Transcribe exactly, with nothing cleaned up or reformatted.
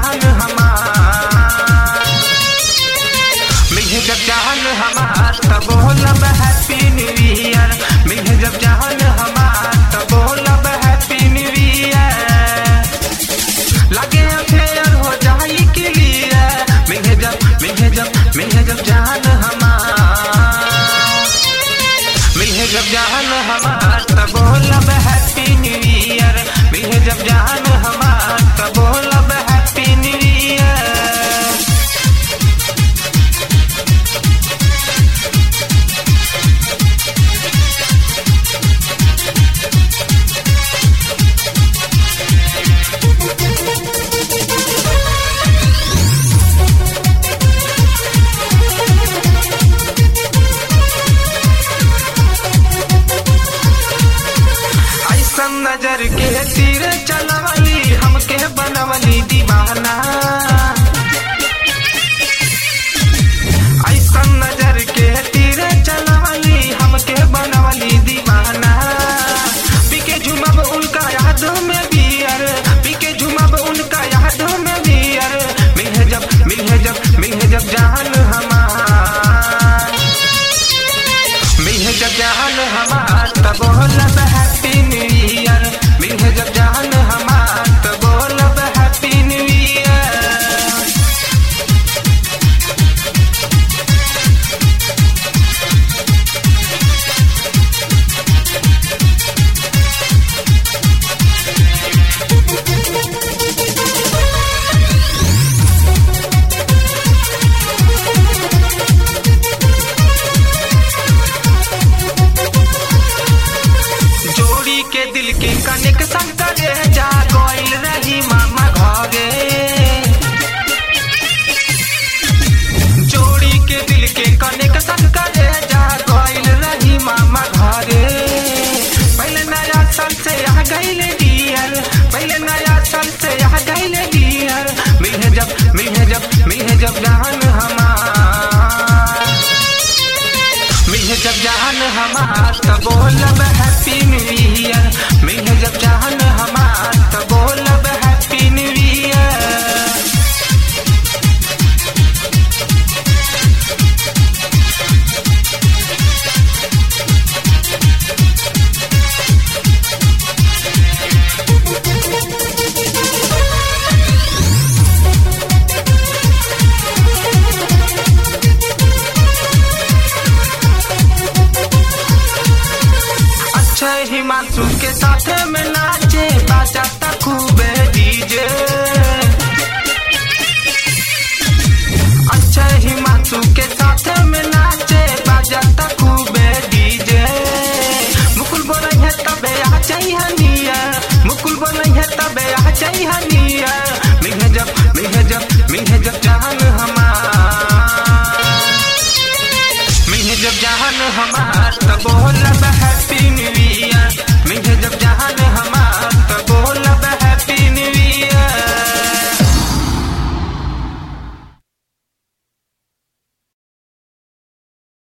जान हमार, मिले जब जान हमार तब बोलब हैप्पी न्यू ईयर, मिले जब जान हमार तब बोलब हैप्पी न्यू ईयर। लगे अफेयर हो जाई क्लियर, मिले जब मिले जब मिले जब जान हमार, मिले जब जान हमार तब बोलब हैप्पी न्यू ईयर, मिले जब जान हमार तब बोलब हैप्पी न्यू ईयर। नजर के तीर चलवली हमके बनवली दीवाना, ऐसा नजर के तीर चलवली हमके बनवली दीवाना। पीके झुमब उनका याद में बियर, पीके झुमब उनका याद में बियर, मिले जब मिले जब मिले जब जान हमार, मिले जब जान हमार तब बोलब हैप्पी न्यू ईयर, मिले जब जान हमार तब बोलब हैप्पी न्यू ईयर। जोड़ी के दिल के कनेक्शन करे जा गइल रही मामा घरे, जोड़ी के दिल के कनेक्शन करे जा गइल रही मामा घरे। पहले नया साल से आ गइल डियर, पहले नया साल से आ गइल डियर, मिले जब मिले जब मिले जब जान हमार, मिले जब जान हमार तब बोलब हैप्पी न्यू ईयर, मिले जब जान हमार तब बोलब हैप्पी न्यू ईयर। हिमांशु के साथ में नाचे बाजाता खूबे डीजे, अच्छा हिमांशु के साथ में नाचे बाजाता खूबे डीजे। मुकुल बोले है तबे आ चाहिए नियर, मुकुल बोले है तबे आ चाहिए नियर, मिले जब मिले जब मिले जब जान हमार, मिले जब जान हमार तब बोलब हैप्पी न्यू ईयर,